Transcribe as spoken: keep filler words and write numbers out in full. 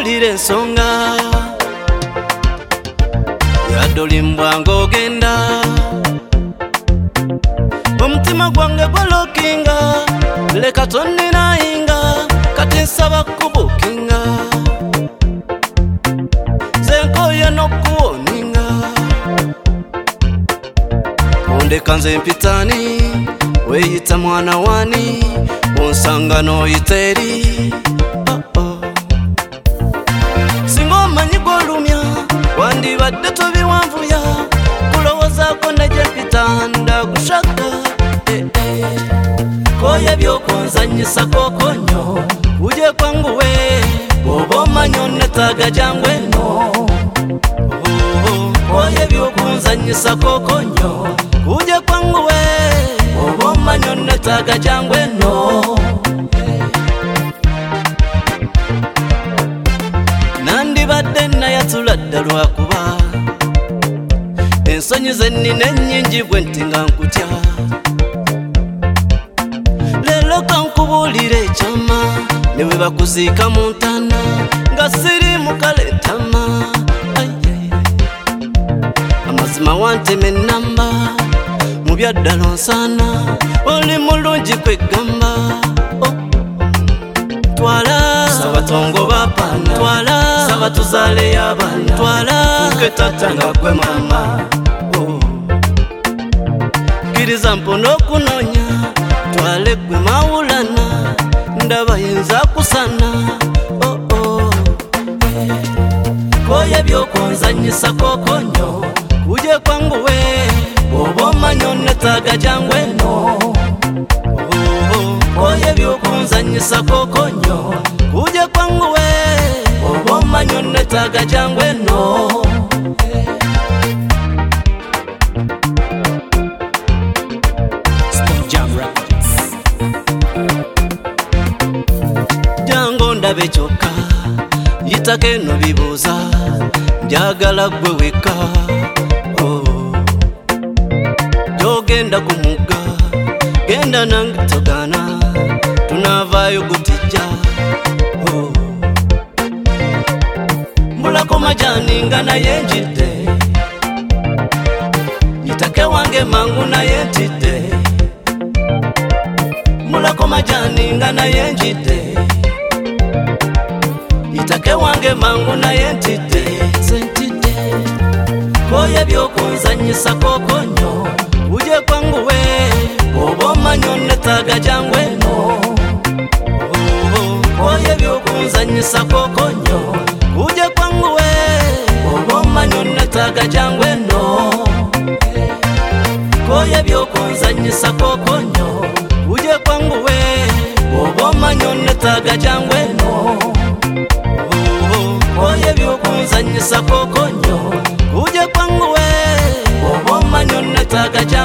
nkubulire ensonga yadolimbwa ng'ogenda omutima gwange gwalokinga leka tonninaayinga kati nsaba kubukinga zenkoye n'okuwoninga ondeka nze mpitani weyita mwana wani onsanga n'oyita eri oh oh. Singa omanyi gw'olumya wandibadde tobiwanvuya kulowoozaako najja mpita ndagushaka eh, eh. Koye by'okunzanyisa kokonyo uje kwangu we bw'oba omanyi onnetaaga jangu eno oh, oh. Koye by'okunzanyisa kokonyo uje kwangu we bw'oba omanyi onnetaaga jangu eno nandibadde nayatula dda lwakuba ensonyi ze nnina ennyingi bwe nti nga nkutya leero kankubuulira ekyama ne bwe bakuziika mu ntana nga siri mukale ntama amazima wantema ennamba mu byaddala onsana oli mulungi kwegamba oh. Twala sabatongo bapana twala sabatuzale yabana twala nketata gwe mama oh. Kiriza mpono kunonya twale gwe mawulana ndaba yinza kusana oh oh. Koye by'okunzanyisa kokonyo uje kwangu we bw'oba omanyi onnetaaga jangu eno koye by'okunzanyisa kokonyo uje kwangu we bw'oba omanyi onnetaaga jangu eno jangu ndabe kyokka yitako eno bibuuza njagala gwe wekka oh. Gy'ogenda ku mugga genda nange togana tunavaayo gutijja oh. Mbulako majani nga naye njidde yitake wange mangu naye ntidde mulako majani nga naye njidde yitake wange mangu naye ntidde sentidde koye by'okunzanyisa kokonyo uje kwangu we bw'oba omanyi onnetaaga jangu eno oh, oh. Koye by'okunzanyisa kokonyo uje kwangu we bw'oba omanyi onnetaaga jangu eno koye by'okunzanyisa kokonyo uje kwangu we bw'oba omanyi onnetaaga jangu eno oh, oh. Koye by'okunzanyisa kokonyo uje kwangu we bw'oba omanyi onnetaaga jangu